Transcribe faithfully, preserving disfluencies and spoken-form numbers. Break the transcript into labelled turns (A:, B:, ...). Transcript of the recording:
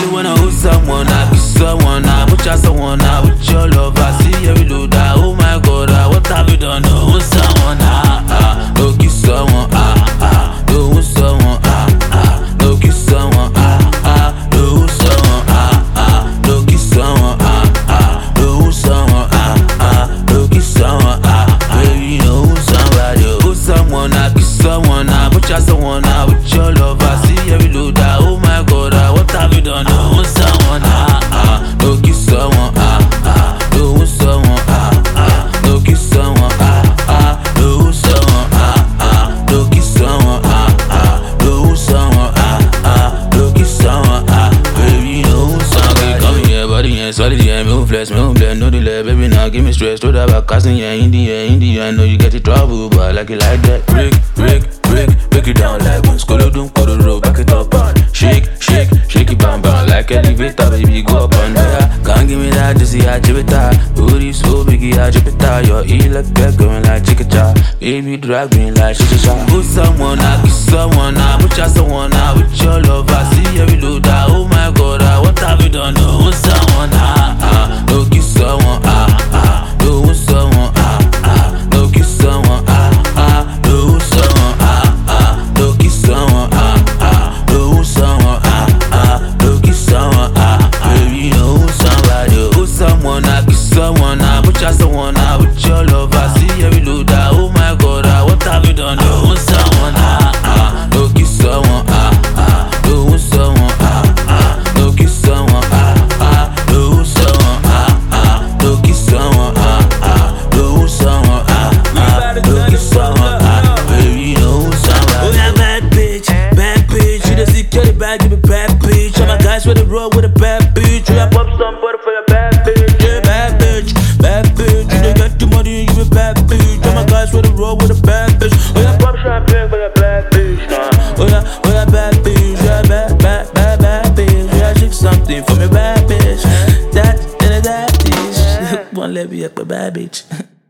A: really wanna hold someone, I kiss someone, I put you someone, I with your love, I see every load, ah, oh my God, ah, what have you done? No, hold someone, ah, ah, no kiss someone, ah, ah, no hold someone, ah, ah, no kiss someone, ah, ah, no hold someone, ah, ah, no kiss someone, ah, ah, no hold someone, ah, ah, no kiss someone, ah, baby, no hold somebody, hold someone, I kiss someone, I put you someone, I with your love, I see every load, ah, oh my God, ah, what have you done? No hold someone, ah, ah, no kiss someone, ah, ah, no hold someone, ah, ah, no kiss someone, ah, ah, no hold someone, ah, ah, no kiss someone, ah, ah, no hold someone, ah, ah, no kiss someone, ah, baby, no hold somebody. Come here, body, yeah, solid, yeah, me flex, me blend, no delay, baby, now give me stress, throw that back, casting, yeah, in the air, in the air, I know you get in trouble, but I like it like that. Break, break, break, break it down like one, skolo doom, kodo roll, back it up on, shake, shake, shake it, bam, bam, like elevator, baby, go up and down. Can't give me that, just see I drip it out. Booty so biggie, I drip it out. Your ear like that, going like chicken chow. Baby, drag me like shit shot. Put someone, I kiss someone, I put you someone, I with your love, I see every load, ah, oh my God, ah, what have you done? No hold someone, ah, ah, no kiss someone, ah, ah, no hold someone, ah, ah, no kiss someone, ah, ah, no hold someone, ah, ah, no kiss someone, ah, ah, no hold someone, ah, ah, no kiss someone, ah, baby, no hold somebody, hold someone, I kiss someone, I put you someone, I with your love, I see every load, ah, oh my God, ah, what have you done? No hold someone, ah, ah, no kiss someone, ah, ah, no hold someone, ah, ah, no kiss someone, ah, ah, no hold someone, ah, ah, no kiss someone, ah, ah, no hold someone, ah, ah, no kiss someone, ah, baby, no hold somebody.
B: Oh yeah, bad bitch, bad bitch. You the security bag, give me bad bitch. All my guys with the road with a bad bitch. You have pop some butter for your bad bitch. Yeah, bad bitch, bad bitch. You don't get the money, give me bad bitch. All my guys with the road with a bad bitch. Oh yeah, pop champagne for your bad bitch. Nah. Oh yeah, oh yeah, bad bitch. Yeah, bad, bad, bad, bad bitch. Yeah, shake something for me, bad bitch. That and that is one let me up a bad bitch.